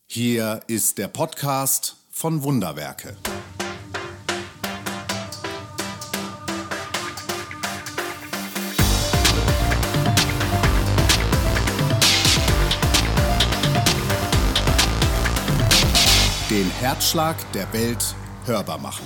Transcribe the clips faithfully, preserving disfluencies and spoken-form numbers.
Hier ist der Podcast von Wunderwerke. Den Herzschlag der Welt hörbar machen.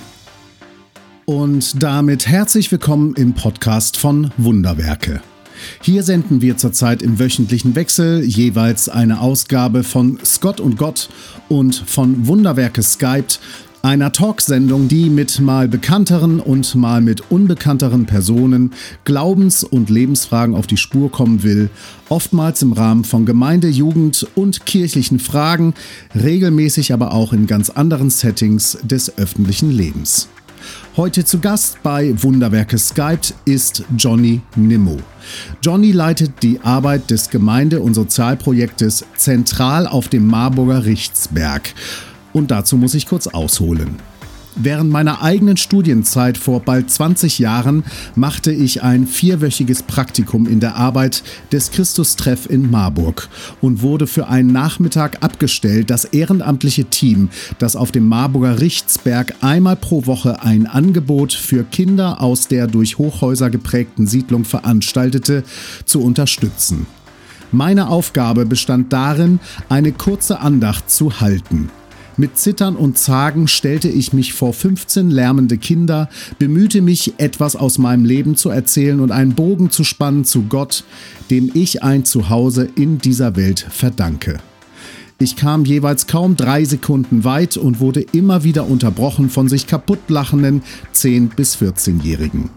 Und damit herzlich willkommen im Podcast von Wunderwerke. Hier senden wir zurzeit im wöchentlichen Wechsel jeweils eine Ausgabe von Scott und Gott und von Wunderwerke Skyped, einer Talksendung, die mit mal bekannteren und mal mit unbekannteren Personen Glaubens- und Lebensfragen auf die Spur kommen will, oftmals im Rahmen von Gemeinde, Jugend und kirchlichen Fragen, regelmäßig aber auch in ganz anderen Settings des öffentlichen Lebens. Heute zu Gast bei Wunderwerke Skyped ist Johnny Nimmo. Johnny leitet die Arbeit des Gemeinde- und Sozialprojektes Zentral auf dem Marburger Richtsberg. Und dazu muss ich kurz ausholen. Während meiner eigenen Studienzeit vor bald zwanzig Jahren machte ich ein vierwöchiges Praktikum in der Arbeit des Christustreff in Marburg und wurde für einen Nachmittag abgestellt. Das ehrenamtliche Team, das auf dem Marburger Richtsberg einmal pro Woche ein Angebot für Kinder aus der durch Hochhäuser geprägten Siedlung veranstaltete, zu unterstützen. Meine Aufgabe bestand darin, eine kurze Andacht zu halten. Mit Zittern und Zagen stellte ich mich vor fünfzehn lärmende Kinder, bemühte mich, etwas aus meinem Leben zu erzählen und einen Bogen zu spannen zu Gott, dem ich ein Zuhause in dieser Welt verdanke. Ich kam jeweils kaum drei Sekunden weit und wurde immer wieder unterbrochen von sich kaputtlachenden zehn- bis vierzehnjährigen.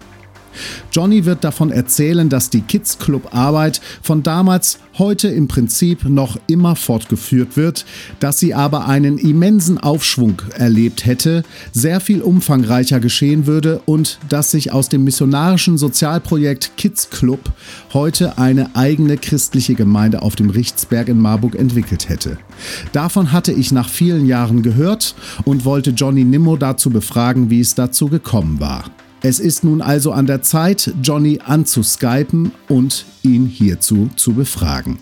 Johnny wird davon erzählen, dass die Kids-Club-Arbeit von damals heute im Prinzip noch immer fortgeführt wird, dass sie aber einen immensen Aufschwung erlebt hätte, sehr viel umfangreicher geschehen würde und dass sich aus dem missionarischen Sozialprojekt Kids Club heute eine eigene christliche Gemeinde auf dem Richtsberg in Marburg entwickelt hätte. Davon hatte ich nach vielen Jahren gehört und wollte Johnny Nimmo dazu befragen, wie es dazu gekommen war. Es ist nun also an der Zeit, Johnny anzuskypen und ihn hierzu zu befragen.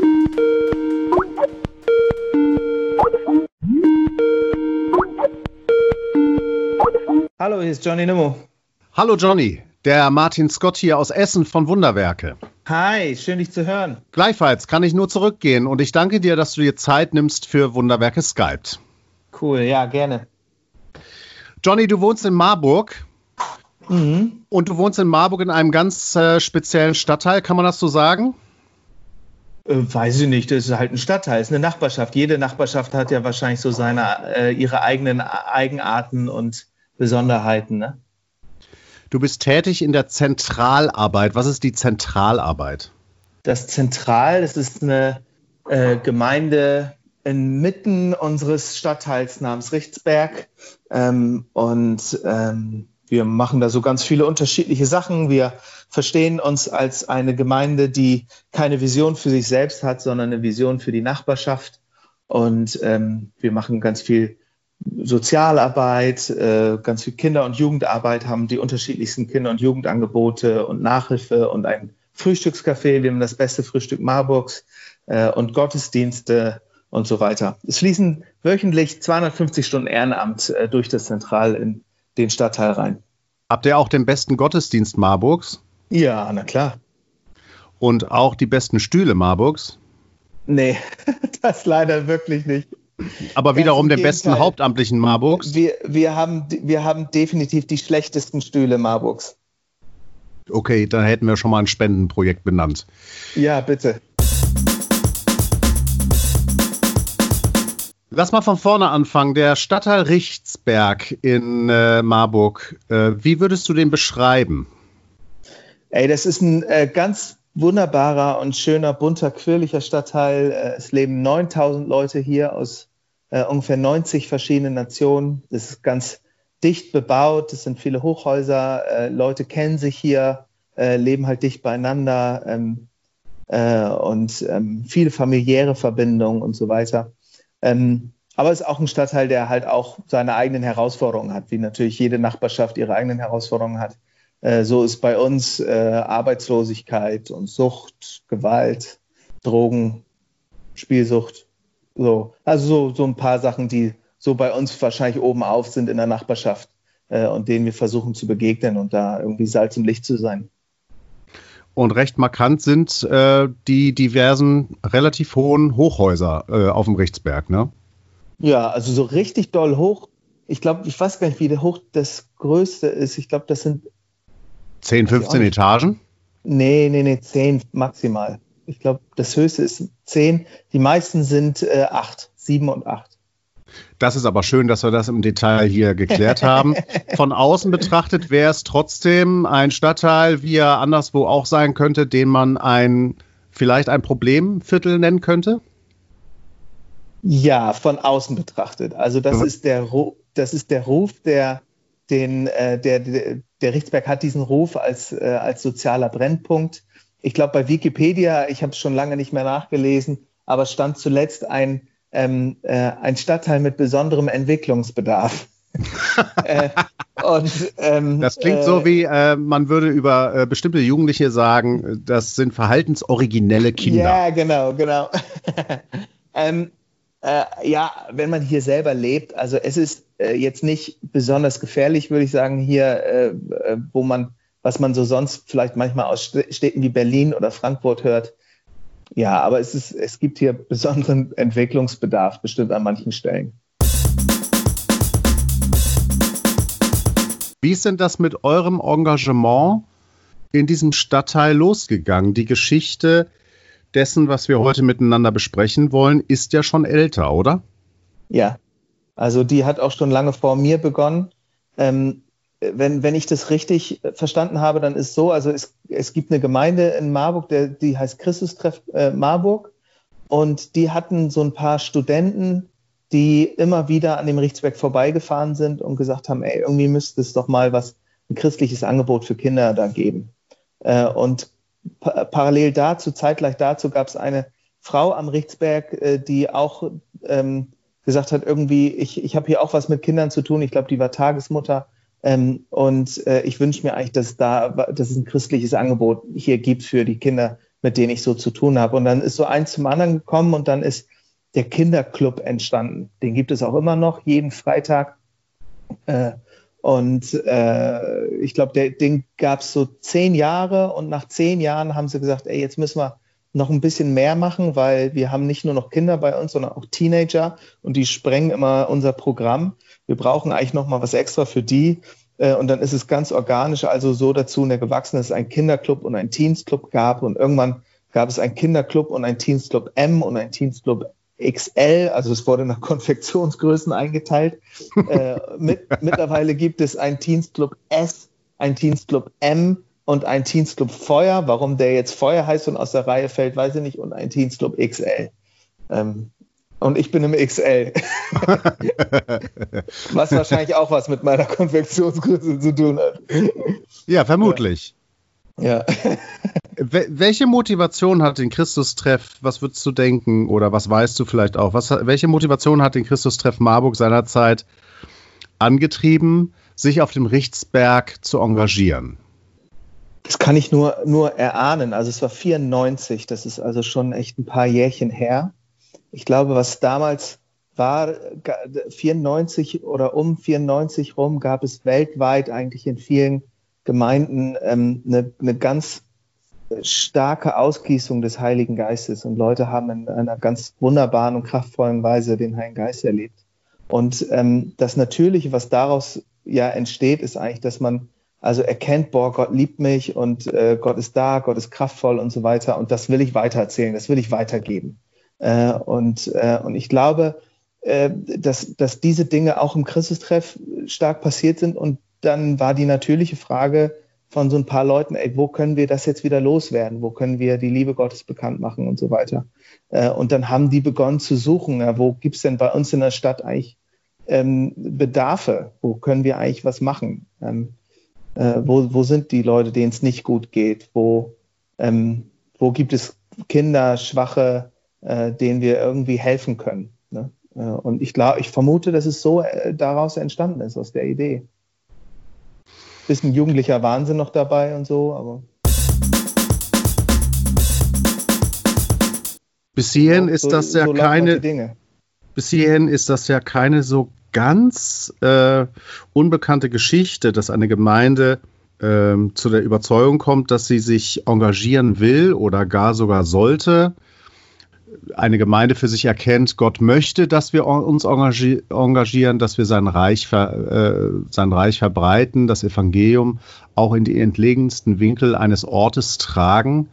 Hallo, hier ist Johnny Nimmo. Hallo Johnny, der Martin Scott hier aus Essen von Wunderwerke. Hi, schön dich zu hören. Gleichfalls kann ich nur zurückgehen und ich danke dir, dass du dir Zeit nimmst für Wunderwerke Skyped. Cool, ja, gerne. Johnny, du wohnst in Marburg. Mhm. Und du wohnst in Marburg in einem ganz äh, speziellen Stadtteil, kann man das so sagen? Äh, weiß ich nicht, das ist halt ein Stadtteil, es ist eine Nachbarschaft. Jede Nachbarschaft hat ja wahrscheinlich so seine, äh, ihre eigenen Eigenarten und Besonderheiten, ne? Du bist tätig in der Zentralarbeit. Was ist die Zentralarbeit? Das Zentral, das ist eine äh, Gemeinde inmitten unseres Stadtteils namens Richtsberg. Ähm, und ähm, wir machen da so ganz viele unterschiedliche Sachen. Wir verstehen uns als eine Gemeinde, die keine Vision für sich selbst hat, sondern eine Vision für die Nachbarschaft. Und ähm, wir machen ganz viel Sozialarbeit, äh, ganz viel Kinder- und Jugendarbeit, haben die unterschiedlichsten Kinder- und Jugendangebote und Nachhilfe und ein Frühstückscafé. Wir haben das beste Frühstück Marburgs äh, und Gottesdienste und so weiter. Es fließen wöchentlich zweihundertfünfzig Stunden Ehrenamt äh, durch das Zentral in den Stadtteil rein. Habt ihr auch den besten Gottesdienst Marburgs? Ja, na klar. Und auch die besten Stühle Marburgs? Nee, das leider wirklich nicht. Aber wiederum den Gegenteil. besten Hauptamtlichen Marburgs? Wir, wir, haben, wir haben definitiv die schlechtesten Stühle Marburgs. Okay, dann hätten wir schon mal ein Spendenprojekt benannt. Ja, bitte. Lass mal von vorne anfangen. Der Stadtteil Richtsberg in äh, Marburg, äh, wie würdest du den beschreiben? Ey, das ist ein äh, ganz wunderbarer und schöner, bunter, quirliger Stadtteil. Äh, es leben neuntausend Leute hier aus äh, ungefähr neunzig verschiedenen Nationen. Das ist ganz dicht bebaut. Es sind viele Hochhäuser. Äh, Leute kennen sich hier, äh, leben halt dicht beieinander ähm, äh, und ähm, viele familiäre Verbindungen und so weiter. Ähm, aber es ist auch ein Stadtteil, der halt auch seine eigenen Herausforderungen hat, wie natürlich jede Nachbarschaft ihre eigenen Herausforderungen hat. Äh, so ist bei uns äh, Arbeitslosigkeit und Sucht, Gewalt, Drogen, Spielsucht, So, also so, so ein paar Sachen, die so bei uns wahrscheinlich oben auf sind in der Nachbarschaft äh, und denen wir versuchen zu begegnen und da irgendwie Salz im Licht zu sein. Und recht markant sind äh, die diversen relativ hohen Hochhäuser äh, auf dem Richtsberg, ne? Ja, also so richtig doll hoch. Ich glaube, ich weiß gar nicht, wie hoch das größte ist. Ich glaube, das sind zehn, fünfzehn Etagen? Nee, nee, nee, zehn maximal. Ich glaube, das höchste ist zehn. Die meisten sind äh, acht, sieben und acht. Das ist aber schön, dass wir das im Detail hier geklärt haben. Von außen betrachtet wäre es trotzdem ein Stadtteil, wie er anderswo auch sein könnte, den man ein vielleicht ein Problemviertel nennen könnte? Ja, von außen betrachtet. Also das mhm. ist der das ist der Ruf, der den äh, der, der der Richtsberg hat diesen Ruf als äh, als sozialer Brennpunkt. Ich glaube bei Wikipedia, ich habe es schon lange nicht mehr nachgelesen, aber stand zuletzt ein ähm, äh, ein Stadtteil mit besonderem Entwicklungsbedarf. äh, und, ähm, das klingt äh, so wie, äh, man würde über äh, bestimmte Jugendliche sagen, das sind verhaltensoriginelle Kinder. Ja, genau, genau. ähm, äh, ja, wenn man hier selber lebt, also es ist äh, jetzt nicht besonders gefährlich, würde ich sagen, hier, äh, wo man, was man so sonst vielleicht manchmal aus Städten wie Berlin oder Frankfurt hört. Ja, aber es ist, es gibt hier besonderen Entwicklungsbedarf, bestimmt an manchen Stellen. Wie ist denn das mit eurem Engagement in diesem Stadtteil losgegangen? Die Geschichte dessen, was wir heute miteinander besprechen wollen, ist ja schon älter, oder? Ja, also die hat auch schon lange vor mir begonnen. Ähm, wenn, wenn ich das richtig verstanden habe, dann ist so, also es, es gibt eine Gemeinde in Marburg, der, die heißt Christustreff äh, Marburg, und die hatten so ein paar Studenten, die immer wieder an dem Richtsberg vorbeigefahren sind und gesagt haben, ey, irgendwie müsste es doch mal was, ein christliches Angebot für Kinder da geben. Äh, und pa- parallel dazu, zeitgleich dazu, gab es eine Frau am Richtsberg, äh, die auch ähm, gesagt hat, irgendwie, ich, ich habe hier auch was mit Kindern zu tun. Ich glaube, die war Tagesmutter. Ähm, und äh, ich wünsche mir eigentlich, dass, da, dass es ein christliches Angebot hier gibt für die Kinder, mit denen ich so zu tun habe. Und dann ist so eins zum anderen gekommen und dann ist der Kinderclub entstanden. Den gibt es auch immer noch, jeden Freitag. Äh, und äh, ich glaube, den gab es so zehn Jahre und nach zehn Jahren haben sie gesagt, ey, jetzt müssen wir noch ein bisschen mehr machen, weil wir haben nicht nur noch Kinder bei uns, sondern auch Teenager und die sprengen immer unser Programm. Wir brauchen eigentlich noch mal was extra für die. Äh, und dann ist es ganz organisch, also so dazu gewachsen, dass es einen Kinderclub und einen Teensclub gab. Und irgendwann gab es einen Kinderclub und einen Teensclub M und einen Teensclub X L, also es wurde nach Konfektionsgrößen eingeteilt. äh, mit, mittlerweile gibt es einen Teensclub S, einen Teensclub M und einen Teensclub Feuer. Warum der jetzt Feuer heißt und aus der Reihe fällt, weiß ich nicht. Und einen Teensclub X L. Ähm, und ich bin im X L. Was wahrscheinlich auch was mit meiner Konfektionsgröße zu tun hat. Ja, vermutlich. Ja. Welche Motivation hat den Christustreff, was würdest du denken oder was weißt du vielleicht auch, was, welche Motivation hat den Christustreff Marburg seinerzeit angetrieben, sich auf dem Richtsberg zu engagieren? Das kann ich nur, nur erahnen. Also es war vierundneunzig, das ist also schon echt ein paar Jährchen her. Ich glaube, was damals war, vierundneunzig oder um vierundneunzig rum, gab es weltweit eigentlich in vielen Gemeinden ähm, eine, eine ganz starke Ausgießung des Heiligen Geistes und Leute haben in einer ganz wunderbaren und kraftvollen Weise den Heiligen Geist erlebt. Und ähm, das Natürliche, was daraus ja entsteht, ist eigentlich, dass man also erkennt, boah, Gott liebt mich und äh, Gott ist da, Gott ist kraftvoll und so weiter. Und das will ich weitererzählen, das will ich weitergeben. Äh, und, äh, und ich glaube, äh, dass, dass diese Dinge auch im Christustreff stark passiert sind. Und dann war die natürliche Frage von so ein paar Leuten, ey, wo können wir das jetzt wieder loswerden? Wo können wir die Liebe Gottes bekannt machen und so weiter? Äh, und dann haben die begonnen zu suchen, ja, wo gibt's denn bei uns in der Stadt eigentlich ähm, Bedarfe? Wo können wir eigentlich was machen? Ähm, äh, wo, wo sind die Leute, denen es nicht gut geht? Wo, ähm, wo gibt es Kinder, Schwache, äh, denen wir irgendwie helfen können? Ne? Äh, und ich glaube, ich vermute, dass es so äh, daraus entstanden ist, aus der Idee. Bisschen jugendlicher Wahnsinn noch dabei und so, aber. Bis hierhin ist so, das ja so keine. Dinge. bis hierhin ist das ja keine so ganz äh, unbekannte Geschichte, dass eine Gemeinde äh, zu der Überzeugung kommt, dass sie sich engagieren will oder gar sogar sollte. Eine Gemeinde für sich erkennt, Gott möchte, dass wir uns engagier- engagieren, dass wir sein Reich, ver, äh, sein Reich verbreiten, das Evangelium auch in die entlegensten Winkel eines Ortes tragen.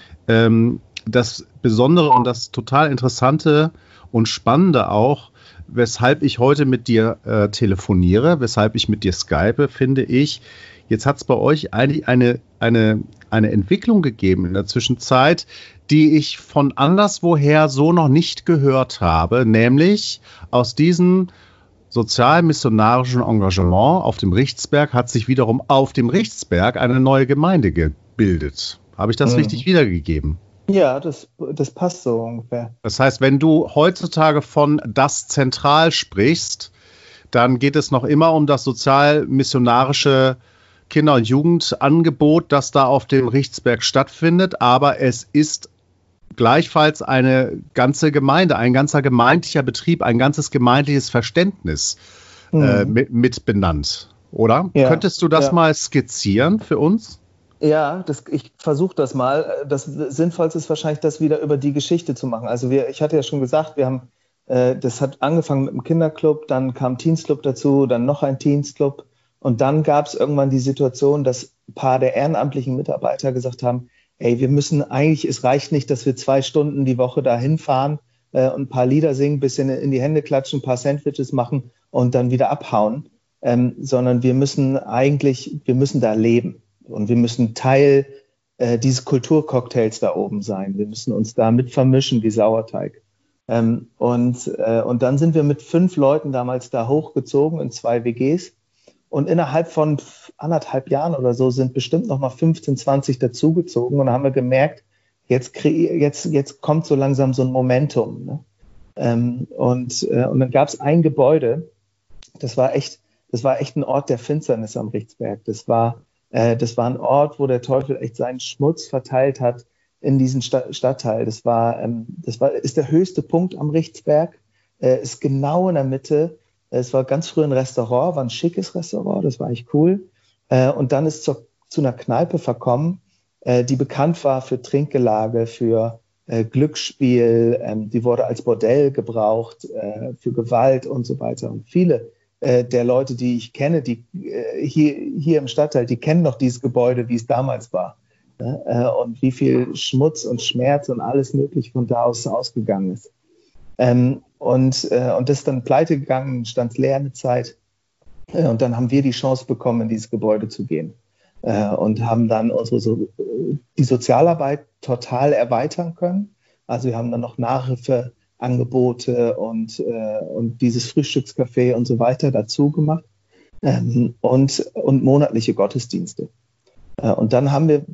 Ähm, das Besondere und das total Interessante und Spannende auch, weshalb ich heute mit dir äh, telefoniere, weshalb ich mit dir skype, finde ich, jetzt hat es bei euch eigentlich eine, eine, eine Entwicklung gegeben in der Zwischenzeit, die ich von anderswoher so noch nicht gehört habe, nämlich aus diesem sozial-missionarischen Engagement auf dem Richtsberg hat sich wiederum auf dem Richtsberg eine neue Gemeinde gebildet. Habe ich das mhm. richtig wiedergegeben? Ja, das, das passt so ungefähr. Das heißt, wenn du heutzutage von das Zentral sprichst, dann geht es noch immer um das sozial-missionarische Kinder- und Jugendangebot, das da auf dem Richtsberg stattfindet, aber es ist gleichfalls eine ganze Gemeinde, ein ganzer gemeindlicher Betrieb, ein ganzes gemeindliches Verständnis mhm. äh, mit, mit benannt, oder? Ja, könntest du das ja. mal skizzieren für uns? Ja, das, ich versuche das mal. Das Sinnvollste ist wahrscheinlich, das wieder über die Geschichte zu machen. Also wir, ich hatte ja schon gesagt, wir haben, äh, das hat angefangen mit einem Kinderclub, dann kam Teensclub dazu, dann noch ein Teensclub und dann gab es irgendwann die Situation, dass ein paar der ehrenamtlichen Mitarbeiter gesagt haben, ey, wir müssen eigentlich, es reicht nicht, dass wir zwei Stunden die Woche da hinfahren äh, und ein paar Lieder singen, ein bisschen in die Hände klatschen, ein paar Sandwiches machen und dann wieder abhauen, ähm, sondern wir müssen eigentlich, wir müssen da leben und wir müssen Teil äh, dieses Kulturcocktails da oben sein. Wir müssen uns da mit vermischen wie Sauerteig. Ähm, und, äh, und dann sind wir mit fünf Leuten damals da hochgezogen in zwei W Gs. Und innerhalb von anderthalb Jahren oder so sind bestimmt noch mal fünfzehn, zwanzig dazugezogen. Und dann haben wir gemerkt, jetzt, kre- jetzt, jetzt kommt so langsam so ein Momentum. Ne? Ähm, und, äh, und dann gab es ein Gebäude, das war echt, das war echt ein Ort der Finsternis am Richtsberg. Das war, äh, das war ein Ort, wo der Teufel echt seinen Schmutz verteilt hat in diesen Sta- Stadtteil. Das war, ähm, das war, ist der höchste Punkt am Richtsberg, äh, ist genau in der Mitte. Es war ganz früh ein Restaurant, war ein schickes Restaurant, das war echt cool. Äh, und dann ist zu, zu einer Kneipe verkommen, äh, die bekannt war für Trinkgelage, für äh, Glücksspiel. Ähm, die wurde als Bordell gebraucht, äh, für Gewalt und so weiter. Und viele äh, der Leute, die ich kenne, die äh, hier, hier im Stadtteil, die kennen noch dieses Gebäude, wie es damals war. Ne? Äh, und wie viel Schmutz und Schmerz und alles Mögliche von da aus ausgegangen ist. Ähm, und, äh, und das ist dann pleite gegangen, stand leer eine Zeit. Äh, und dann haben wir die Chance bekommen, in dieses Gebäude zu gehen. Äh, und haben dann unsere so, die Sozialarbeit total erweitern können. Also wir haben dann noch Nachhilfeangebote und, äh, und dieses Frühstückscafé und so weiter dazu gemacht. Ähm, und, und monatliche Gottesdienste. Äh, und dann haben wir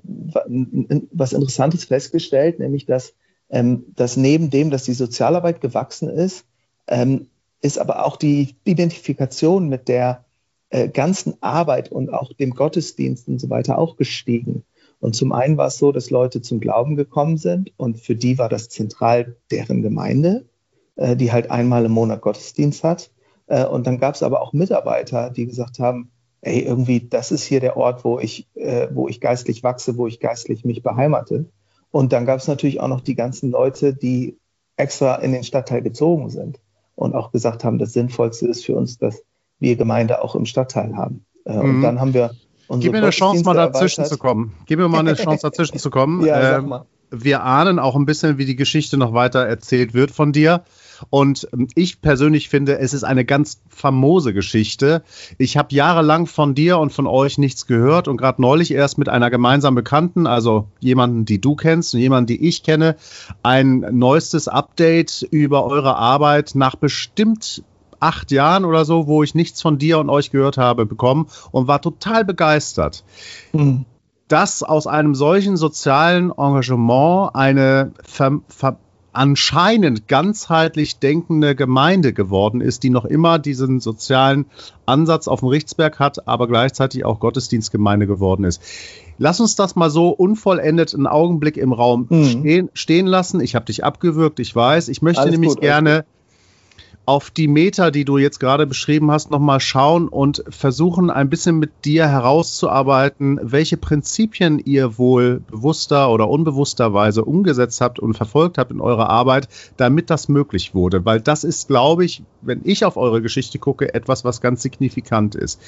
was Interessantes festgestellt, nämlich dass Ähm, dass neben dem, dass die Sozialarbeit gewachsen ist, ähm, ist aber auch die Identifikation mit der äh, ganzen Arbeit und auch dem Gottesdienst und so weiter auch gestiegen. Und zum einen war es so, dass Leute zum Glauben gekommen sind und für die war das zentral deren Gemeinde, äh, die halt einmal im Monat Gottesdienst hat. Äh, und dann gab es aber auch Mitarbeiter, die gesagt haben, ey, irgendwie, das ist hier der Ort, wo ich, äh, wo ich geistlich wachse, wo ich geistlich mich beheimate. Und dann gab es natürlich auch noch die ganzen Leute, die extra in den Stadtteil gezogen sind und auch gesagt haben, das Sinnvollste ist für uns, dass wir Gemeinde auch im Stadtteil haben. Mhm. Und dann haben wir unsere Gib mir eine Chance, mal dazwischen zu kommen. Gib mir mal eine Chance, dazwischen zu kommen. Ja, sag mal. Wir ahnen auch ein bisschen, wie die Geschichte noch weiter erzählt wird von dir. Und ich persönlich finde, es ist eine ganz famose Geschichte. Ich habe jahrelang von dir und von euch nichts gehört und gerade neulich erst mit einer gemeinsamen Bekannten, also jemanden, die du kennst und jemanden, die ich kenne, ein neuestes Update über eure Arbeit nach bestimmt acht Jahren oder so, wo ich nichts von dir und euch gehört habe, bekommen und war total begeistert. Mhm. Dass aus einem solchen sozialen Engagement eine ver- ver- anscheinend ganzheitlich denkende Gemeinde geworden ist, die noch immer diesen sozialen Ansatz auf dem Richtsberg hat, aber gleichzeitig auch Gottesdienstgemeinde geworden ist. Lass uns das mal so unvollendet einen Augenblick im Raum mhm. stehen, stehen lassen. Ich habe dich abgewürgt, ich weiß. Ich möchte Alles nämlich gut, gerne auf die Meta, die du jetzt gerade beschrieben hast, nochmal schauen und versuchen ein bisschen mit dir herauszuarbeiten, welche Prinzipien ihr wohl bewusster oder unbewussterweise umgesetzt habt und verfolgt habt in eurer Arbeit, damit das möglich wurde. Weil das ist, glaube ich, wenn ich auf eure Geschichte gucke, etwas, was ganz signifikant ist.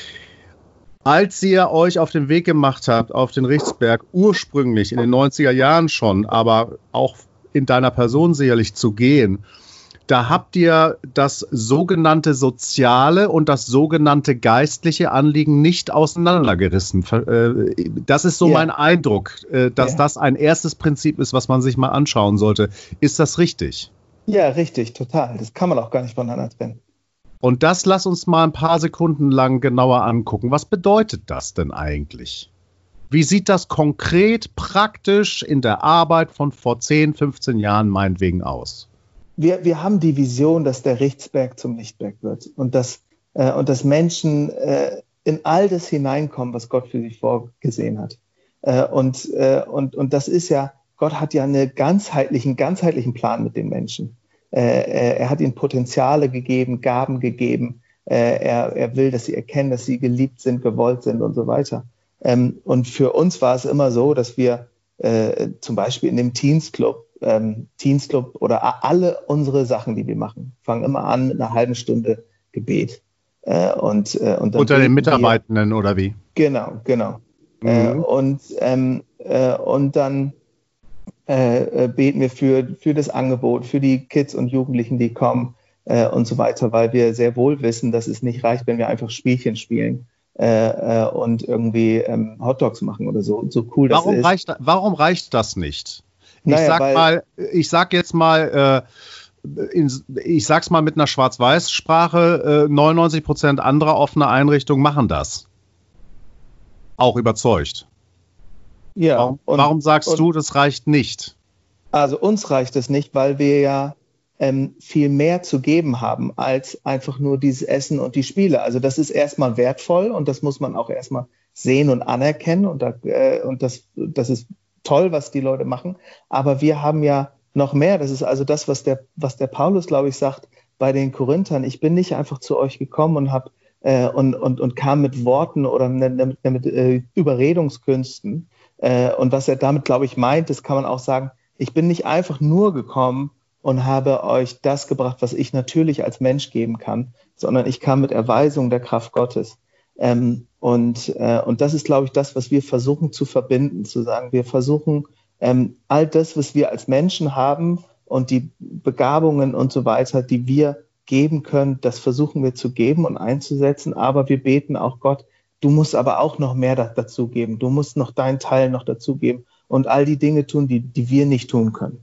Als ihr euch auf den Weg gemacht habt, auf den Richtsberg, ursprünglich in den neunziger Jahren schon, aber auch in deiner Person sicherlich zu gehen, da habt ihr das sogenannte soziale und das sogenannte geistliche Anliegen nicht auseinandergerissen. Das ist so ja. mein Eindruck, dass ja. das ein erstes Prinzip ist, was man sich mal anschauen sollte. Ist das richtig? Ja, richtig, total. Das kann man auch gar nicht voneinander trennen. Und das lass uns mal ein paar Sekunden lang genauer angucken. Was bedeutet das denn eigentlich? Wie sieht das konkret, praktisch in der Arbeit von vor zehn, fünfzehn Jahren meinetwegen aus? Wir, wir haben die Vision, dass der Richtsberg zum Lichtberg wird und dass, äh, und dass Menschen äh, in all das hineinkommen, was Gott für sie vorgesehen hat. Äh, und, äh, und, und das ist ja, Gott hat ja einen ganzheitlichen, ganzheitlichen Plan mit den Menschen. Äh, er hat ihnen Potenziale gegeben, Gaben gegeben. Äh, er, er will, dass sie erkennen, dass sie geliebt sind, gewollt sind und so weiter. Ähm, und für uns war es immer so, dass wir äh, zum Beispiel in dem Teens Club, Ähm, Teens Club oder alle unsere Sachen, die wir machen, fangen immer an mit einer halben Stunde Gebet. Äh, und, äh, und dann unter den Mitarbeitenden wir, oder wie? Genau, genau. Mhm. Äh, und, ähm, äh, und dann äh, beten wir für, für das Angebot, für die Kids und Jugendlichen, die kommen äh, und so weiter, weil wir sehr wohl wissen, dass es nicht reicht, wenn wir einfach Spielchen spielen. Äh, äh, und irgendwie ähm, Hotdogs machen oder so, so cool das warum ist. Reicht, warum reicht das nicht? Ich Naja, sag weil, mal, ich sag jetzt mal, äh, in, ich sag's mal mit einer Schwarz-Weiß-Sprache, äh, neunundneunzig Prozent anderer offener Einrichtungen machen das. Auch überzeugt. Ja. Warum, und, warum sagst und, du, das reicht nicht? Also uns reicht es nicht, weil wir ja ähm, viel mehr zu geben haben als einfach nur dieses Essen und die Spiele. Also das ist erstmal wertvoll und das muss man auch erstmal sehen und anerkennen und, da, äh, und das, das ist toll, was die Leute machen, aber wir haben ja noch mehr. Das ist also das, was der, was der Paulus, glaube ich, sagt bei den Korinthern. Ich bin nicht einfach zu euch gekommen und hab, äh, und, und, und kam mit Worten oder mit, mit, mit äh, Überredungskünsten. Äh, und was er damit, glaube ich, meint, das kann man auch sagen, ich bin nicht einfach nur gekommen und habe euch das gebracht, was ich natürlich als Mensch geben kann, sondern ich kam mit Erweisung der Kraft Gottes. Ähm, und, äh, und das ist, glaube ich, das, was wir versuchen zu verbinden, zu sagen, wir versuchen ähm, all das, was wir als Menschen haben und die Begabungen und so weiter, die wir geben können, das versuchen wir zu geben und einzusetzen, aber wir beten auch Gott, du musst aber auch noch mehr da, dazu geben, du musst noch deinen Teil noch dazu geben und all die Dinge tun, die, die wir nicht tun können.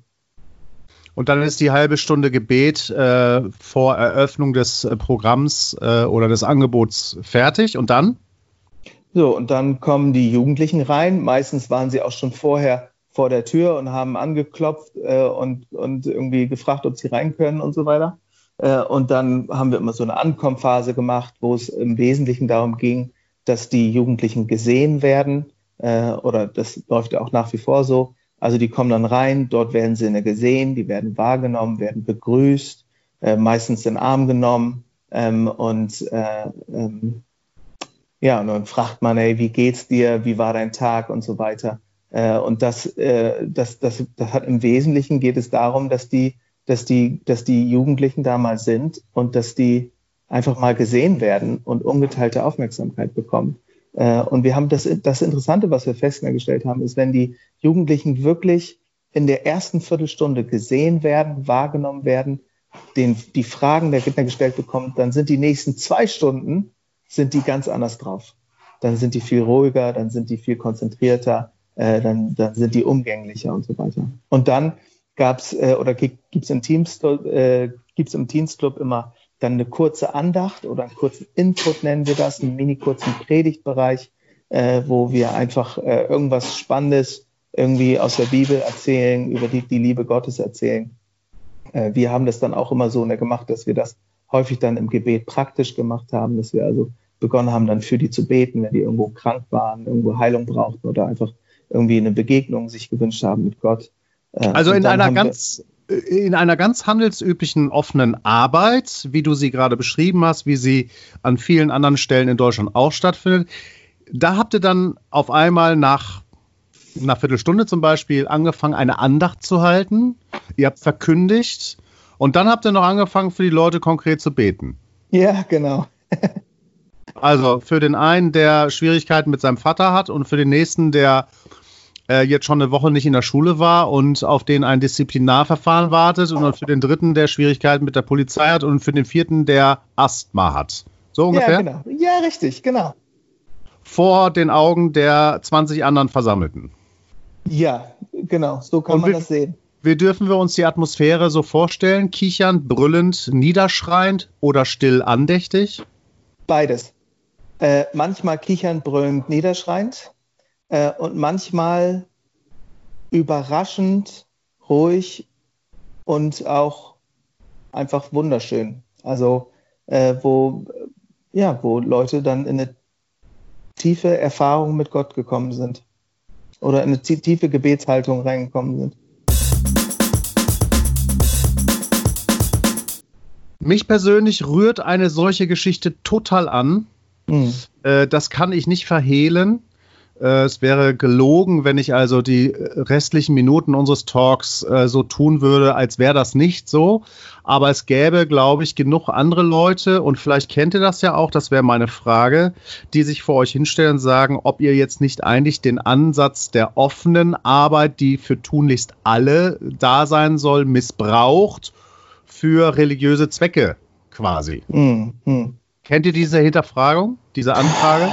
Und dann ist die halbe Stunde Gebet äh, vor Eröffnung des äh, Programms äh, oder des Angebots fertig. Und dann? So, und dann kommen die Jugendlichen rein. Meistens waren sie auch schon vorher vor der Tür und haben angeklopft äh, und, und irgendwie gefragt, ob sie rein können und so weiter. Äh, und dann haben wir immer so eine Ankommenphase gemacht, wo es im Wesentlichen darum ging, dass die Jugendlichen gesehen werden. Äh, oder das läuft ja auch nach wie vor so. Also die kommen dann rein, dort werden sie gesehen, die werden wahrgenommen, werden begrüßt, äh, meistens in den Arm genommen ähm, und äh, ähm, ja, und dann fragt man, hey, wie geht's dir, wie war dein Tag und so weiter. Äh, und das, äh, das, das, das hat im Wesentlichen geht es darum, dass die, dass die, dass die Jugendlichen da mal sind und dass die einfach mal gesehen werden und ungeteilte Aufmerksamkeit bekommen. Und wir haben das, das Interessante, was wir festgestellt haben, ist, wenn die Jugendlichen wirklich in der ersten Viertelstunde gesehen werden, wahrgenommen werden, den, die Fragen der Kinder gestellt bekommen, dann sind die nächsten zwei Stunden, sind die ganz anders drauf. Dann sind die viel ruhiger, dann sind die viel konzentrierter, äh, dann, dann sind die umgänglicher und so weiter. Und dann gab's äh, oder gibt es im Teams, äh, gibt's im Teens Club immer dann eine kurze Andacht oder einen kurzen Input, nennen wir das, einen mini kurzen Predigtbereich, äh, wo wir einfach äh, irgendwas Spannendes irgendwie aus der Bibel erzählen, über die, die Liebe Gottes erzählen. Äh, wir haben das dann auch immer so gemacht, dass wir das häufig dann im Gebet praktisch gemacht haben, dass wir also begonnen haben, dann für die zu beten, wenn die irgendwo krank waren, irgendwo Heilung brauchten oder einfach irgendwie eine Begegnung sich gewünscht haben mit Gott. Äh, also in einer ganz... in einer ganz handelsüblichen offenen Arbeit, wie du sie gerade beschrieben hast, wie sie an vielen anderen Stellen in Deutschland auch stattfindet, da habt ihr dann auf einmal nach einer Viertelstunde zum Beispiel angefangen, eine Andacht zu halten. Ihr habt verkündigt und dann habt ihr noch angefangen, für die Leute konkret zu beten. Ja, genau. Also für den einen, der Schwierigkeiten mit seinem Vater hat und für den nächsten, der äh, jetzt schon eine Woche nicht in der Schule war und auf den ein Disziplinarverfahren wartet und für den dritten, der Schwierigkeiten mit der Polizei hat und für den vierten, der Asthma hat. So ungefähr? Ja, genau. Ja, richtig, genau. Vor den Augen der zwanzig anderen Versammelten. Ja, genau, so kann und man wir, das sehen. Wie dürfen wir uns die Atmosphäre so vorstellen? Kichernd, brüllend, niederschreiend oder still andächtig? Beides. Äh, manchmal kichernd, brüllend, niederschreiend äh, und manchmal überraschend, ruhig und auch einfach wunderschön. Also äh, wo, ja, wo Leute dann in eine tiefe Erfahrung mit Gott gekommen sind oder in eine tiefe Gebetshaltung reingekommen sind. Mich persönlich rührt eine solche Geschichte total an. Mhm. Äh, das kann ich nicht verhehlen. Äh, es wäre gelogen, wenn ich also die restlichen Minuten unseres Talks äh, so tun würde, als wäre das nicht so. Aber es gäbe, glaube ich, genug andere Leute, und vielleicht kennt ihr das ja auch, das wäre meine Frage, die sich vor euch hinstellen und sagen, ob ihr jetzt nicht eigentlich den Ansatz der offenen Arbeit, die für tunlichst alle da sein soll, missbraucht für religiöse Zwecke quasi. Mhm. Mhm. Kennt ihr diese Hinterfragung, diese Anfrage?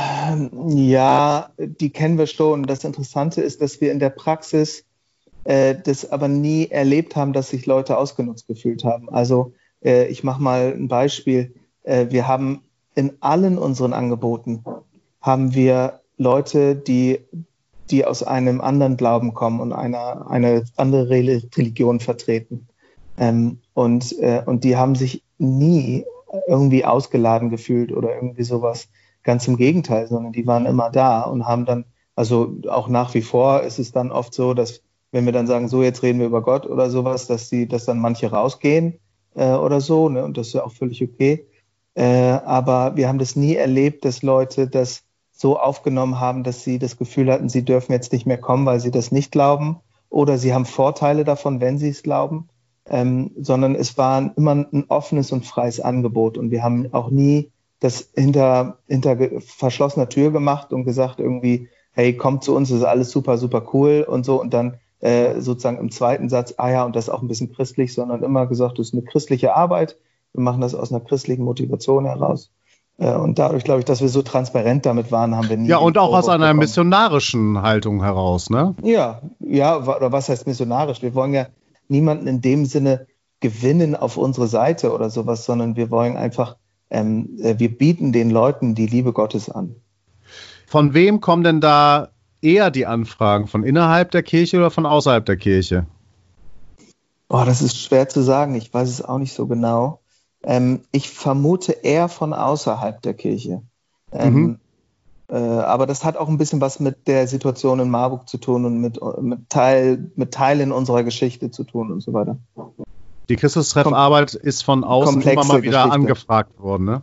Ja, die kennen wir schon. Das Interessante ist, dass wir in der Praxis äh, das aber nie erlebt haben, dass sich Leute ausgenutzt gefühlt haben. Also äh, ich mache mal ein Beispiel. Äh, wir haben in allen unseren Angeboten haben wir Leute, die, die aus einem anderen Glauben kommen und einer, eine andere Religion vertreten. Ähm, und, äh, und die haben sich nie irgendwie ausgeladen gefühlt oder irgendwie sowas. Ganz im Gegenteil, sondern die waren immer da und haben dann, also auch nach wie vor ist es dann oft so, dass wenn wir dann sagen, so jetzt reden wir über Gott oder sowas, dass die, dass dann manche rausgehen äh, oder so, ne? Und das ist ja auch völlig okay. Äh, aber wir haben das nie erlebt, dass Leute das so aufgenommen haben, dass sie das Gefühl hatten, sie dürfen jetzt nicht mehr kommen, weil sie das nicht glauben oder sie haben Vorteile davon, wenn sie es glauben. Ähm, sondern es war immer ein offenes und freies Angebot und wir haben auch nie das hinter, hinter verschlossener Tür gemacht und gesagt irgendwie, hey, kommt zu uns, das ist alles super, super cool und so und dann äh, sozusagen im zweiten Satz, ah ja, und das ist auch ein bisschen christlich, sondern immer gesagt, das ist eine christliche Arbeit, wir machen das aus einer christlichen Motivation heraus. Äh, und dadurch, glaube ich, dass wir so transparent damit waren, haben wir nie... Ja, und auch aus einer bekommen. missionarischen Haltung heraus, ne? Ja, ja, oder was heißt missionarisch? Wir wollen ja niemanden in dem Sinne gewinnen auf unsere Seite oder sowas, sondern wir wollen einfach, ähm, wir bieten den Leuten die Liebe Gottes an. Von wem kommen denn da eher die Anfragen? Von innerhalb der Kirche oder von außerhalb der Kirche? Oh, das ist schwer zu sagen. Ich weiß es auch nicht so genau. Ähm, ich vermute eher von außerhalb der Kirche. Ähm, mhm. Äh, aber das hat auch ein bisschen was mit der Situation in Marburg zu tun und mit, mit, Teil, mit Teilen unserer Geschichte zu tun und so weiter. Die Christustreffarbeit ist von außen immer mal wieder Geschichte. angefragt worden, ne?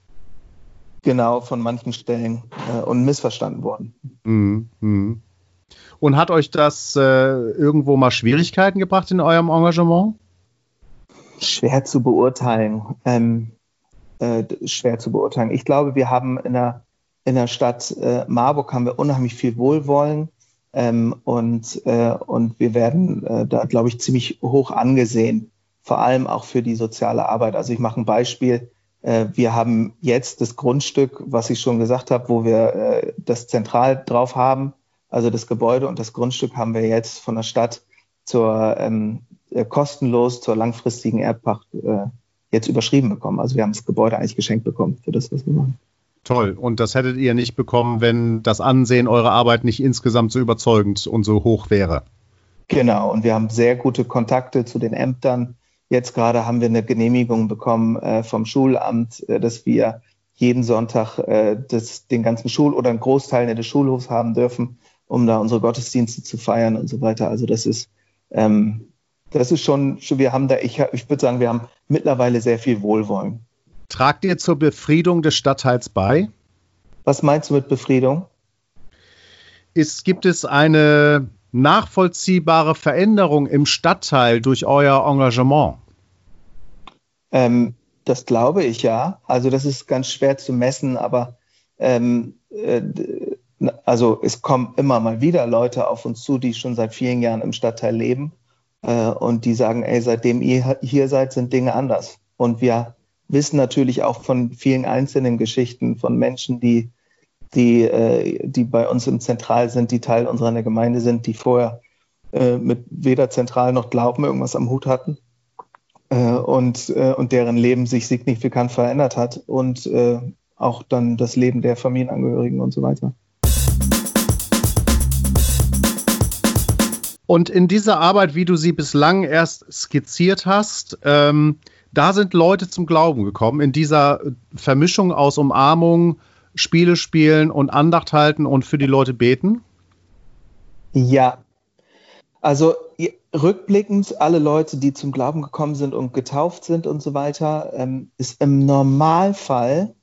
Genau, von manchen Stellen äh, und missverstanden worden. Mhm. Mhm. Und hat euch das äh, irgendwo mal Schwierigkeiten gebracht in eurem Engagement? Schwer zu beurteilen. Ähm, äh, schwer zu beurteilen. Ich glaube, wir haben in der In der Stadt äh, Marburg haben wir unheimlich viel Wohlwollen ähm, und, äh, und wir werden äh, da, glaube ich, ziemlich hoch angesehen, vor allem auch für die soziale Arbeit. Also ich mache ein Beispiel. Äh, wir haben jetzt das Grundstück, was ich schon gesagt habe, wo wir äh, das zentral drauf haben, also das Gebäude und das Grundstück haben wir jetzt von der Stadt zur ähm, äh, kostenlos zur langfristigen Erbpacht äh, jetzt überschrieben bekommen. Also wir haben das Gebäude eigentlich geschenkt bekommen für das, was wir machen. Toll. Und das hättet ihr nicht bekommen, wenn das Ansehen eurer Arbeit nicht insgesamt so überzeugend und so hoch wäre? Genau. Und wir haben sehr gute Kontakte zu den Ämtern. Jetzt gerade haben wir eine Genehmigung bekommen äh, vom Schulamt, äh, dass wir jeden Sonntag äh, das, den ganzen Schul- oder einen Großteil des Schulhofs haben dürfen, um da unsere Gottesdienste zu feiern und so weiter. Also das ist, ähm, das ist schon, wir haben da, ich, ich würde sagen, wir haben mittlerweile sehr viel Wohlwollen. Tragt ihr zur Befriedung des Stadtteils bei? Was meinst du mit Befriedung? Ist, gibt es eine nachvollziehbare Veränderung im Stadtteil durch euer Engagement? Ähm, das glaube ich, ja. Also das ist ganz schwer zu messen, aber ähm, äh, also es kommen immer mal wieder Leute auf uns zu, die schon seit vielen Jahren im Stadtteil leben äh, und die sagen, ey, seitdem ihr hier seid, sind Dinge anders. Und wir wissen natürlich auch von vielen einzelnen Geschichten von Menschen, die, die, äh, die bei uns im Zentral sind, die Teil unserer Gemeinde sind, die vorher äh, mit weder Zentral noch Glauben irgendwas am Hut hatten äh, und, äh, und deren Leben sich signifikant verändert hat und äh, auch dann das Leben der Familienangehörigen und so weiter. Und in dieser Arbeit, wie du sie bislang erst skizziert hast, ähm, da sind Leute zum Glauben gekommen, in dieser Vermischung aus Umarmung, Spiele spielen und Andacht halten und für die Leute beten? Ja, also rückblickend, alle Leute, die zum Glauben gekommen sind und getauft sind und so weiter, ähm, ist im Normalfall,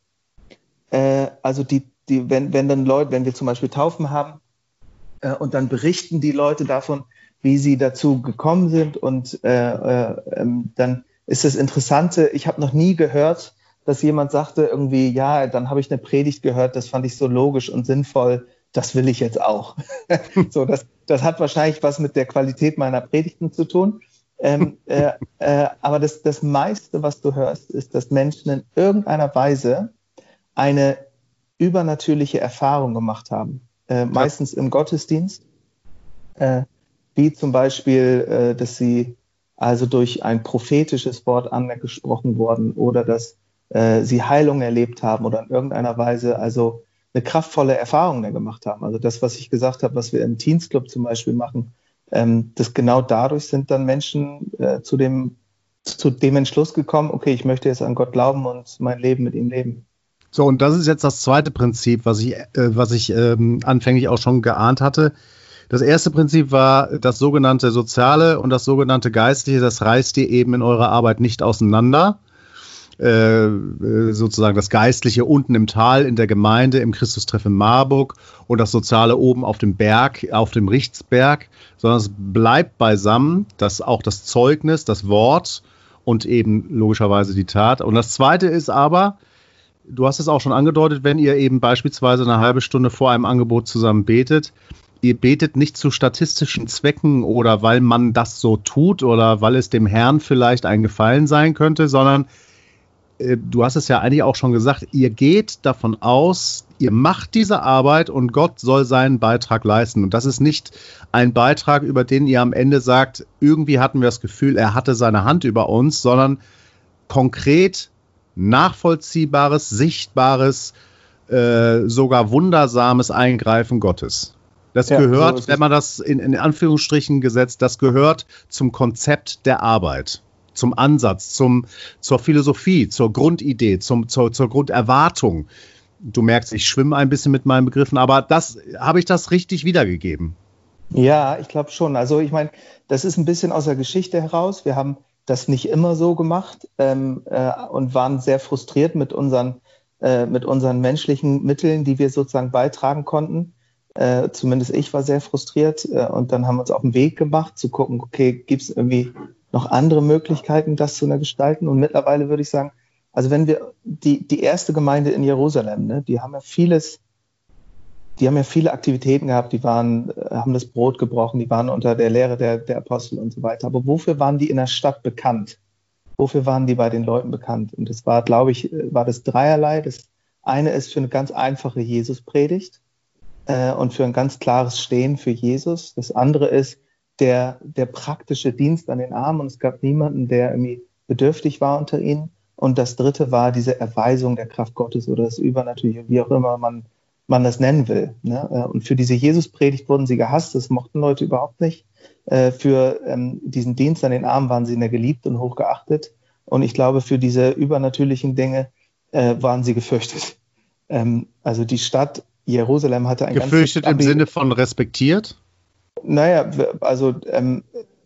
äh, also die, die, wenn, wenn dann Leute, wenn wir zum Beispiel Taufen haben äh, und dann berichten die Leute davon, wie sie dazu gekommen sind und äh, äh, ähm, dann ist das Interessante, ich habe noch nie gehört, dass jemand sagte irgendwie, ja, dann habe ich eine Predigt gehört, das fand ich so logisch und sinnvoll, das will ich jetzt auch. So, das, das hat wahrscheinlich was mit der Qualität meiner Predigten zu tun. Ähm, äh, äh, aber das, das meiste, was du hörst, ist, dass Menschen in irgendeiner Weise eine übernatürliche Erfahrung gemacht haben. Äh, meistens im Gottesdienst, äh, wie zum Beispiel, äh, dass sie also durch ein prophetisches Wort angesprochen worden oder dass äh, sie Heilung erlebt haben oder in irgendeiner Weise also eine kraftvolle Erfahrung da gemacht haben. Also das, was ich gesagt habe, was wir im Teens Club zum Beispiel machen, ähm, dass genau dadurch sind dann Menschen äh, zu dem, zu dem Entschluss gekommen, okay, ich möchte jetzt an Gott glauben und mein Leben mit ihm leben. So, und das ist jetzt das zweite Prinzip, was ich, äh, was ich ähm, anfänglich auch schon geahnt hatte. Das erste Prinzip war das sogenannte Soziale und das sogenannte Geistliche. Das reißt ihr eben in eurer Arbeit nicht auseinander. Äh, sozusagen das Geistliche unten im Tal in der Gemeinde, im Christustreff in Marburg und das Soziale oben auf dem Berg, auf dem Richtsberg, sondern es bleibt beisammen, dass auch das Zeugnis, das Wort und eben logischerweise die Tat. Und das Zweite ist aber, du hast es auch schon angedeutet, wenn ihr eben beispielsweise eine halbe Stunde vor einem Angebot zusammen betet, ihr betet nicht zu statistischen Zwecken oder weil man das so tut oder weil es dem Herrn vielleicht ein Gefallen sein könnte, sondern äh, du hast es ja eigentlich auch schon gesagt, ihr geht davon aus, ihr macht diese Arbeit und Gott soll seinen Beitrag leisten. Und das ist nicht ein Beitrag, über den ihr am Ende sagt, irgendwie hatten wir das Gefühl, er hatte seine Hand über uns, sondern konkret nachvollziehbares, sichtbares, äh, sogar wundersames Eingreifen Gottes. Das ja, gehört, so wenn man das in, in Anführungsstrichen gesetzt, das gehört zum Konzept der Arbeit, zum Ansatz, zum, zur Philosophie, zur Grundidee, zum, zur, zur Grunderwartung. Du merkst, ich schwimme ein bisschen mit meinen Begriffen, aber das habe ich das richtig wiedergegeben? Ja, ich glaube schon. Also ich meine, das ist ein bisschen aus der Geschichte heraus. Wir haben das nicht immer so gemacht ähm, äh, und waren sehr frustriert mit unseren, äh, mit unseren menschlichen Mitteln, die wir sozusagen beitragen konnten. Äh, zumindest ich war sehr frustriert äh, und dann haben wir uns auf den Weg gemacht, zu gucken, okay, gibt es irgendwie noch andere Möglichkeiten, das zu gestalten? Und mittlerweile würde ich sagen, also wenn wir die, die erste Gemeinde in Jerusalem, ne, die haben ja vieles, die haben ja viele Aktivitäten gehabt, die waren, haben das Brot gebrochen, die waren unter der Lehre der, der Apostel und so weiter. Aber wofür waren die in der Stadt bekannt? Wofür waren die bei den Leuten bekannt? Und das war, glaube ich, war das dreierlei. Das eine ist für eine ganz einfache Jesus-Predigt äh, und für ein ganz klares Stehen für Jesus. Das andere ist der, der praktische Dienst an den Armen und es gab niemanden, der irgendwie bedürftig war unter ihnen. Und das dritte war diese Erweisung der Kraft Gottes oder das Übernatürliche, wie auch immer man man das nennen will. Ne? Und für diese Jesus-Predigt wurden sie gehasst, das mochten Leute überhaupt nicht. Für ähm, diesen Dienst an den Armen waren sie geliebt und hochgeachtet. Und ich glaube, für diese übernatürlichen Dinge äh, waren sie gefürchtet. Ähm, also die Stadt Jerusalem hatte ein gefürchtet im Sinne von respektiert? Naja, also ähm,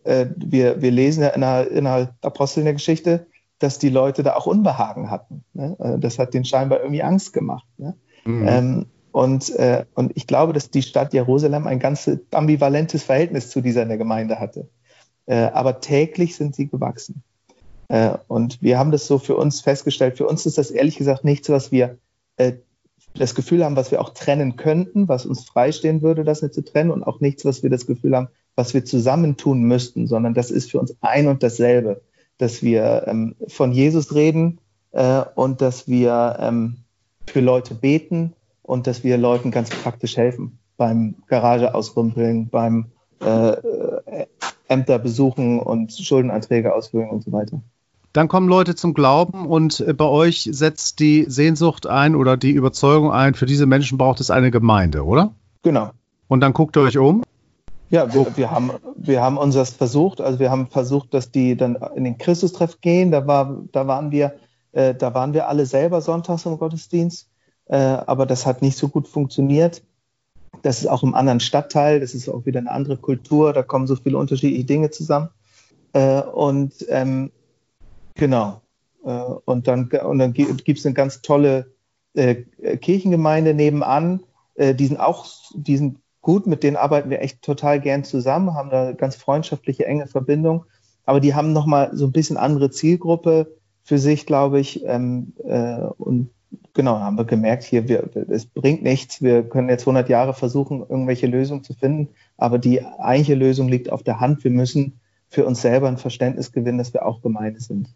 äh, wir, wir lesen ja in der, in der Apostel in der Geschichte, dass die Leute da auch Unbehagen hatten. Ne? Äh, das hat denen scheinbar irgendwie Angst gemacht. Ne? Mhm. Ähm, und, äh, und ich glaube, dass die Stadt Jerusalem ein ganz ambivalentes Verhältnis zu dieser Gemeinde hatte. Äh, aber täglich sind sie gewachsen. Äh, und wir haben das so für uns festgestellt. Für uns ist das ehrlich gesagt nichts, was wir äh, das Gefühl haben, was wir auch trennen könnten, was uns freistehen würde, das nicht zu trennen, und auch nichts, was wir das Gefühl haben, was wir zusammentun müssten, sondern das ist für uns ein und dasselbe, dass wir ähm, von Jesus reden äh, und dass wir ähm, für Leute beten und dass wir Leuten ganz praktisch helfen, beim Garage ausrümpeln, beim äh, Ämter besuchen und Schuldenanträge ausfüllen und so weiter. Dann kommen Leute zum Glauben und bei euch setzt die Sehnsucht ein oder die Überzeugung ein, für diese Menschen braucht es eine Gemeinde, oder? Genau. Und dann guckt ihr euch um? Ja, wir, wir haben, wir haben unseres versucht, also wir haben versucht, dass die dann in den Christustreff gehen, da, war, da, waren wir, äh, da waren wir alle selber sonntags im Gottesdienst, äh, aber das hat nicht so gut funktioniert. Das ist auch im anderen Stadtteil, das ist auch wieder eine andere Kultur, da kommen so viele unterschiedliche Dinge zusammen. Äh, und ähm, genau, äh, und dann, und dann gibt es eine ganz tolle äh, Kirchengemeinde nebenan, äh, die sind auch, die sind gut, mit denen arbeiten wir echt total gern zusammen, haben da eine ganz freundschaftliche, enge Verbindung, aber die haben nochmal so ein bisschen andere Zielgruppe für sich, glaube ich, ähm, äh, und genau, haben wir gemerkt, hier, wir, es bringt nichts, wir können jetzt hundert Jahre versuchen, irgendwelche Lösungen zu finden, aber die eigentliche Lösung liegt auf der Hand, wir müssen für uns selber ein Verständnis gewinnen, dass wir auch Gemeinde sind.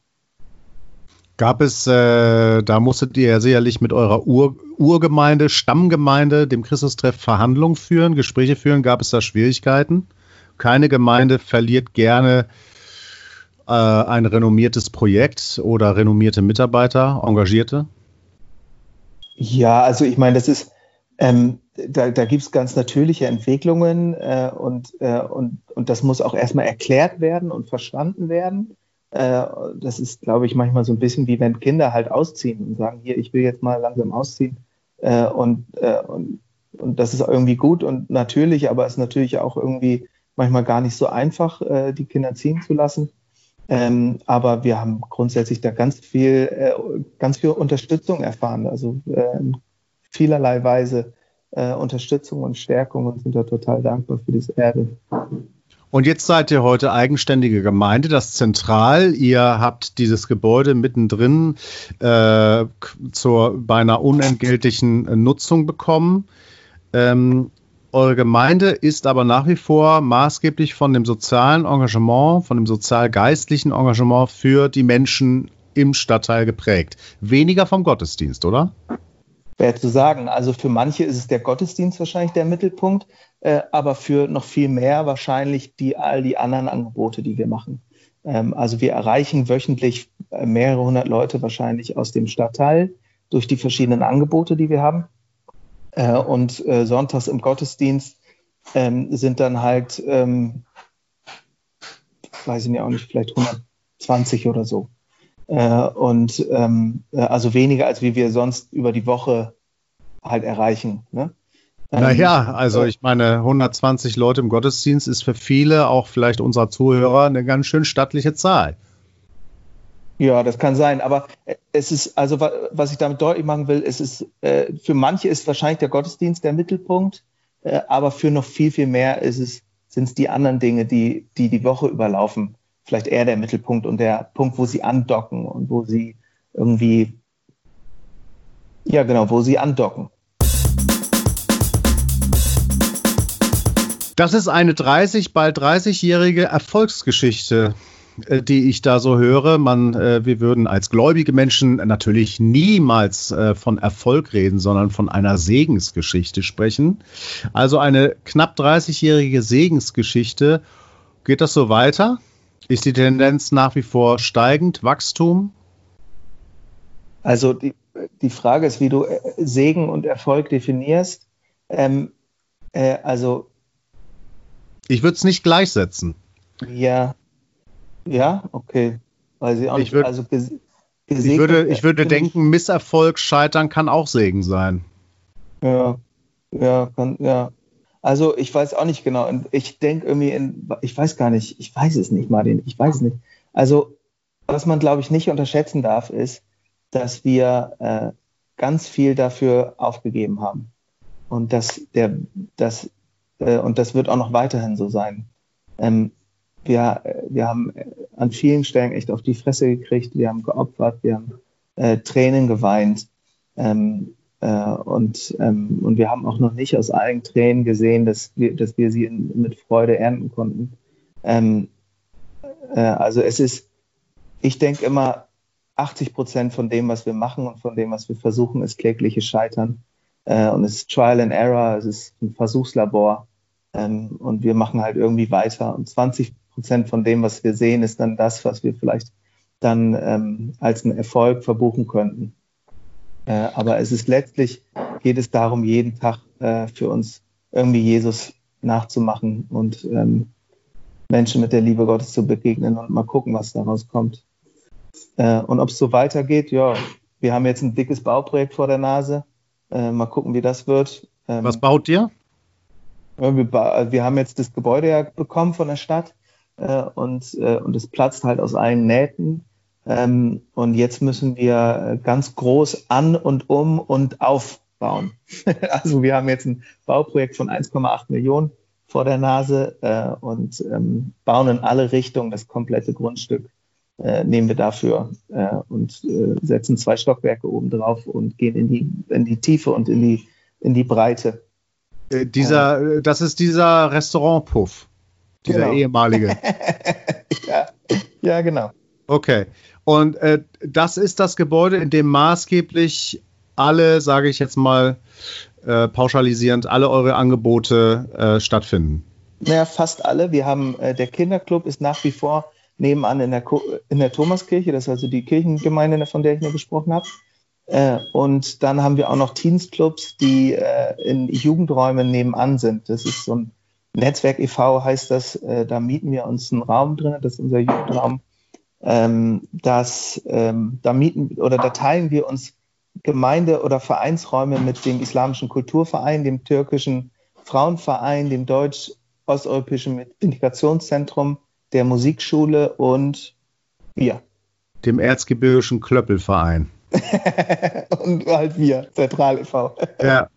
Gab es, äh, da musstet ihr ja sicherlich mit eurer Ur, Urgemeinde, Stammgemeinde, dem Christustreff Verhandlungen führen, Gespräche führen, gab es da Schwierigkeiten? Keine Gemeinde verliert gerne äh, ein renommiertes Projekt oder renommierte Mitarbeiter, Engagierte? Ja, also ich meine, das ist, ähm, da, da gibt es ganz natürliche Entwicklungen äh, und, äh, und, und das muss auch erstmal erklärt werden und verstanden werden. Äh, das ist, glaube ich, manchmal so ein bisschen wie wenn Kinder halt ausziehen und sagen, hier, ich will jetzt mal langsam ausziehen. Äh, und, äh, und, und das ist irgendwie gut und natürlich, aber es ist natürlich auch irgendwie manchmal gar nicht so einfach, äh, die Kinder ziehen zu lassen. Ähm, aber wir haben grundsätzlich da ganz viel, äh, ganz viel Unterstützung erfahren, also äh, in vielerlei Weise äh, Unterstützung und Stärkung und sind da total dankbar für diese Erde. Und jetzt seid ihr heute eigenständige Gemeinde, das Zentral. Ihr habt dieses Gebäude mittendrin äh, zur beinahe unentgeltlichen Nutzung bekommen. Ähm, Eure Gemeinde ist aber nach wie vor maßgeblich von dem sozialen Engagement, von dem sozial-geistlichen Engagement für die Menschen im Stadtteil geprägt. Weniger vom Gottesdienst, oder? Schwer zu sagen. Also für manche ist es der Gottesdienst wahrscheinlich der Mittelpunkt, äh, aber für noch viel mehr wahrscheinlich die, all die anderen Angebote, die wir machen. Ähm, also wir erreichen wöchentlich äh, mehrere hundert Leute wahrscheinlich aus dem Stadtteil durch die verschiedenen Angebote, die wir haben. Äh, und äh, sonntags im Gottesdienst ähm, sind dann halt, ähm, weiß ich nicht, auch nicht, vielleicht hundertzwanzig oder so. Äh, und ähm, also weniger, als wie wir sonst über die Woche halt erreichen. Ne? Ähm, naja, also ich meine, hundertzwanzig Leute im Gottesdienst ist für viele, auch vielleicht unserer Zuhörer, eine ganz schön stattliche Zahl. Ja, das kann sein, aber es ist, also was ich damit deutlich machen will, es ist, äh, für manche ist wahrscheinlich der Gottesdienst der Mittelpunkt, äh, aber für noch viel, viel mehr ist es, sind es die anderen Dinge, die, die die Woche überlaufen, vielleicht eher der Mittelpunkt und der Punkt, wo sie andocken und wo sie irgendwie, ja genau, wo sie andocken. Das ist eine dreißig, bald dreißigjährige Erfolgsgeschichte, die ich da so höre. Man, äh, wir würden als gläubige Menschen natürlich niemals äh, von Erfolg reden, sondern von einer Segensgeschichte sprechen. Also eine knapp dreißigjährige Segensgeschichte. Geht das so weiter? Ist die Tendenz nach wie vor steigend, Wachstum? Also die, die Frage ist, wie du Segen und Erfolg definierst. Ähm, äh, also ich würde es nicht gleichsetzen. Ja. Ja, okay. Weiß ich auch nicht. Ich, würd, also ges- ich würde, ich würde denken, Misserfolg, Scheitern kann auch Segen sein. Ja, ja, kann, ja. Also ich weiß auch nicht genau. Und ich denke irgendwie, in, ich weiß gar nicht, ich weiß es nicht, Martin, ich weiß es nicht. Also was man, glaube ich, nicht unterschätzen darf, ist, dass wir äh, ganz viel dafür aufgegeben haben. Und das, der, das, äh, und das wird auch noch weiterhin so sein. Ähm, wir, wir haben an vielen Stellen echt auf die Fresse gekriegt, wir haben geopfert, wir haben äh, Tränen geweint. Ähm, äh, und, ähm, und wir haben auch noch nicht aus allen Tränen gesehen, dass wir, dass wir sie in, mit Freude ernten konnten. Ähm, äh, also es ist, ich denke immer, achtzig Prozent von dem, was wir machen und von dem, was wir versuchen, ist klägliches Scheitern. Äh, und es ist Trial and Error, es ist ein Versuchslabor. Ähm, und wir machen halt irgendwie weiter. Und zwanzig Prozent von dem, was wir sehen, ist dann das, was wir vielleicht dann ähm, als einen Erfolg verbuchen könnten. Äh, aber es ist letztlich, geht es darum, jeden Tag äh, für uns irgendwie Jesus nachzumachen und ähm, Menschen mit der Liebe Gottes zu begegnen und mal gucken, was daraus kommt. Äh, und ob es so weitergeht, ja, wir haben jetzt ein dickes Bauprojekt vor der Nase. Äh, mal gucken, wie das wird. Ähm, was baut ihr? Wir, wir haben jetzt das Gebäude ja bekommen von der Stadt äh, und, äh, und es platzt halt aus allen Nähten. Ähm, und jetzt müssen wir ganz groß an und um und aufbauen. Also wir haben jetzt ein Bauprojekt von eins Komma acht Millionen vor der Nase äh, und ähm, bauen in alle Richtungen das komplette Grundstück. Äh, nehmen wir dafür äh, und äh, setzen zwei Stockwerke oben drauf und gehen in die, in die Tiefe und in die, in die Breite. Äh, dieser, äh, das ist dieser Restaurant-Puff, dieser genau. ehemalige. ja, ja, genau. Okay. Und äh, das ist das Gebäude, in dem maßgeblich alle, sage ich jetzt mal äh, pauschalisierend, alle eure Angebote äh, stattfinden. Naja, fast alle. Wir haben, äh, der Kinderclub ist nach wie vor nebenan in der, in der Thomaskirche, das ist also die Kirchengemeinde, von der ich nur gesprochen habe. Äh, und dann haben wir auch noch Teensclubs, die äh, in Jugendräumen nebenan sind. Das ist so ein Netzwerk e V, heißt das. Äh, da mieten wir uns einen Raum drin, das ist unser Jugendraum. Ähm, das, ähm, da mieten oder da teilen wir uns Gemeinde- oder Vereinsräume mit dem Islamischen Kulturverein, dem türkischen Frauenverein, dem deutsch-osteuropäischen Integrationszentrum, der Musikschule und wir. Dem Erzgebirgischen Klöppelverein. Und halt wir, Zentral e V. Ja.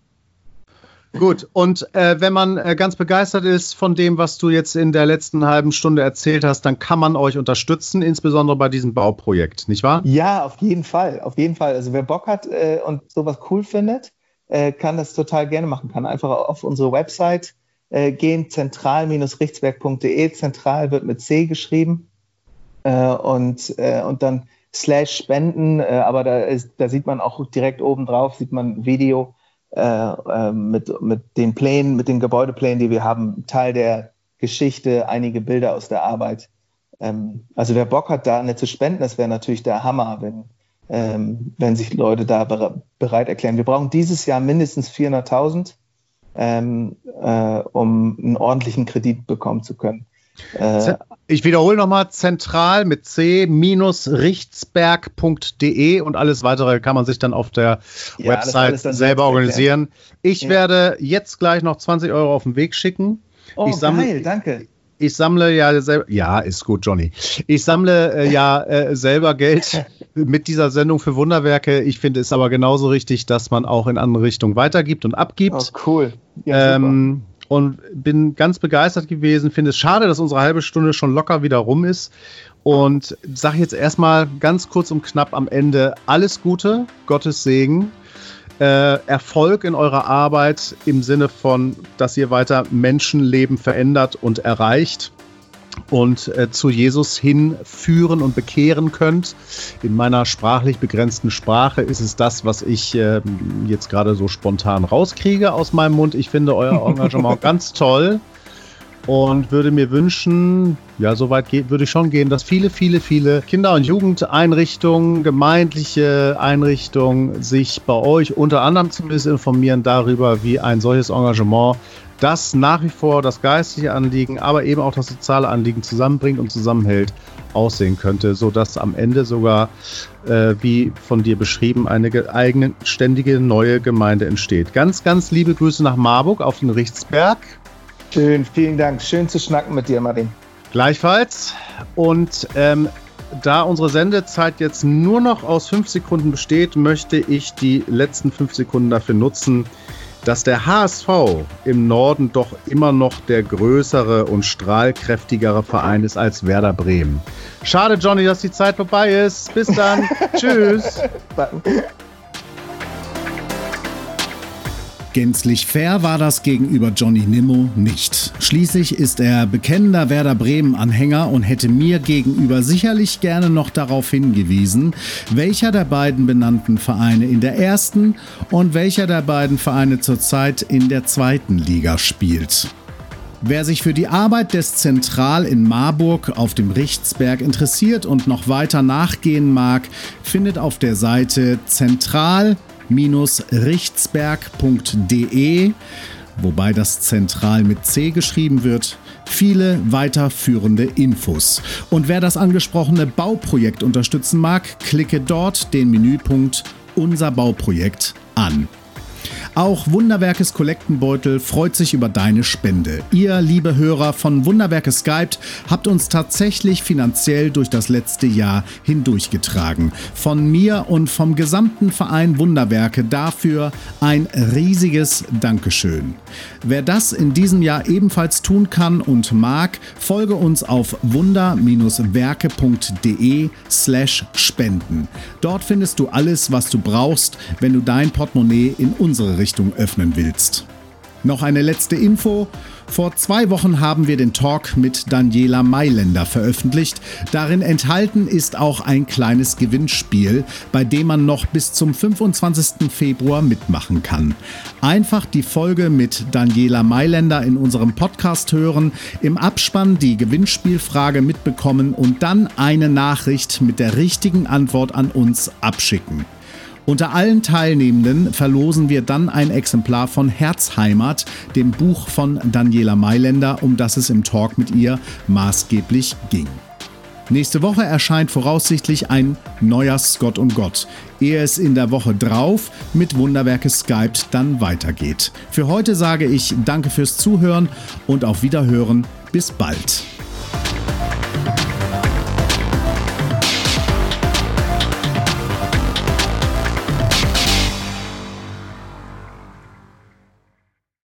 Gut, und äh, wenn man äh, ganz begeistert ist von dem, was du jetzt in der letzten halben Stunde erzählt hast, dann kann man euch unterstützen, insbesondere bei diesem Bauprojekt, nicht wahr? Ja, auf jeden Fall, auf jeden Fall. Also wer Bock hat äh, und sowas cool findet, äh, kann das total gerne machen. Kann einfach auf unsere Website äh, gehen, zentral Rechtsberg punkt de. Zentral wird mit C geschrieben äh, und, äh, und dann slash spenden, äh, aber da, ist, da sieht man auch direkt oben drauf, sieht man ein Video äh, äh, mit, mit den Plänen, mit den Gebäudeplänen, die wir haben, Teil der Geschichte, einige Bilder aus der Arbeit. Ähm, also wer Bock hat, da nicht zu spenden, das wäre natürlich der Hammer, wenn, ähm, wenn sich Leute da bere- bereit erklären. Wir brauchen dieses Jahr mindestens vierhunderttausend, ähm, äh, um einen ordentlichen Kredit bekommen zu können. Äh, ich wiederhole nochmal, zentral mit C Rechtsberg punkt de und alles weitere kann man sich dann auf der ja, Website selber organisieren. Ich ja. werde jetzt gleich noch zwanzig Euro auf den Weg schicken. Oh, ich sammle, geil, danke. Ich sammle ja selber, ja, ist gut, Johnny. Ich sammle äh, ja äh, selber Geld mit dieser Sendung für Wunderwerke. Ich finde es aber genauso richtig, dass man auch in andere Richtungen weitergibt und abgibt. Oh, cool. Ja, ähm, und bin ganz begeistert gewesen. Finde es schade, dass unsere halbe Stunde schon locker wieder rum ist. Und sage jetzt erstmal ganz kurz und knapp am Ende alles Gute, Gottes Segen. Äh, Erfolg in eurer Arbeit im Sinne von, dass ihr weiter Menschenleben verändert und erreicht und äh, zu Jesus hinführen und bekehren könnt. In meiner sprachlich begrenzten Sprache ist es das, was ich äh, jetzt gerade so spontan rauskriege aus meinem Mund. Ich finde euer Engagement ganz toll und würde mir wünschen, ja, soweit geht, würde ich schon gehen, dass viele, viele, viele Kinder- und Jugendeinrichtungen, gemeindliche Einrichtungen sich bei euch unter anderem zumindest informieren darüber, wie ein solches Engagement, das nach wie vor das geistliche Anliegen, aber eben auch das soziale Anliegen zusammenbringt und zusammenhält, aussehen könnte, sodass am Ende sogar, äh, wie von dir beschrieben, eine eigene, ständige neue Gemeinde entsteht. Ganz, ganz liebe Grüße nach Marburg auf den Richtsberg. Schön, vielen Dank. Schön zu schnacken mit dir, Martin. Gleichfalls. Und ähm, da unsere Sendezeit jetzt nur noch aus fünf Sekunden besteht, möchte ich die letzten fünf Sekunden dafür nutzen, dass der H S V im Norden doch immer noch der größere und strahlkräftigere Verein ist als Werder Bremen. Schade, Johnny, dass die Zeit vorbei ist. Bis dann. Tschüss. Gänzlich fair war das gegenüber Johnny Nimmo nicht. Schließlich ist er bekennender Werder Bremen-Anhänger und hätte mir gegenüber sicherlich gerne noch darauf hingewiesen, welcher der beiden benannten Vereine in der ersten und welcher der beiden Vereine zurzeit in der zweiten Liga spielt. Wer sich für die Arbeit des Zentral in Marburg auf dem Richtsberg interessiert und noch weiter nachgehen mag, findet auf der Seite zentral richtsberg punkt de, wobei das Zentral mit C geschrieben wird, viele weiterführende Infos. Und wer das angesprochene Bauprojekt unterstützen mag, klicke dort den Menüpunkt Unser Bauprojekt an. Auch Wunderwerkes Kollektenbeutel freut sich über deine Spende. Ihr, liebe Hörer von Wunderwerke Skype, habt uns tatsächlich finanziell durch das letzte Jahr hindurchgetragen. Von mir und vom gesamten Verein Wunderwerke dafür ein riesiges Dankeschön. Wer das in diesem Jahr ebenfalls tun kann und mag, folge uns auf wunder-werke punkt de slash spenden. Dort findest du alles, was du brauchst, wenn du dein Portemonnaie in unsere Richtung öffnen willst. Noch eine letzte Info. Vor zwei Wochen haben wir den Talk mit Daniela Mailänder veröffentlicht. Darin enthalten ist auch ein kleines Gewinnspiel, bei dem man noch bis zum fünfundzwanzigsten Februar mitmachen kann. Einfach die Folge mit Daniela Mailänder in unserem Podcast hören, im Abspann die Gewinnspielfrage mitbekommen und dann eine Nachricht mit der richtigen Antwort an uns abschicken. Unter allen Teilnehmenden verlosen wir dann ein Exemplar von Herzheimat, dem Buch von Daniela Mailänder, um das es im Talk mit ihr maßgeblich ging. Nächste Woche erscheint voraussichtlich ein neuer Scott und Gott, ehe es in der Woche drauf mit Wunderwerke Skype dann weitergeht. Für heute sage ich Danke fürs Zuhören und auf Wiederhören. Bis bald.